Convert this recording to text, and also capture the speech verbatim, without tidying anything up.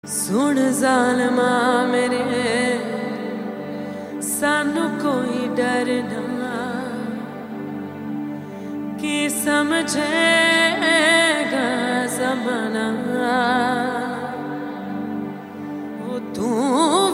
सुन ज़ालिमा मेरे सानू कोई डर ना कि समझेगा ज़माना। वो तू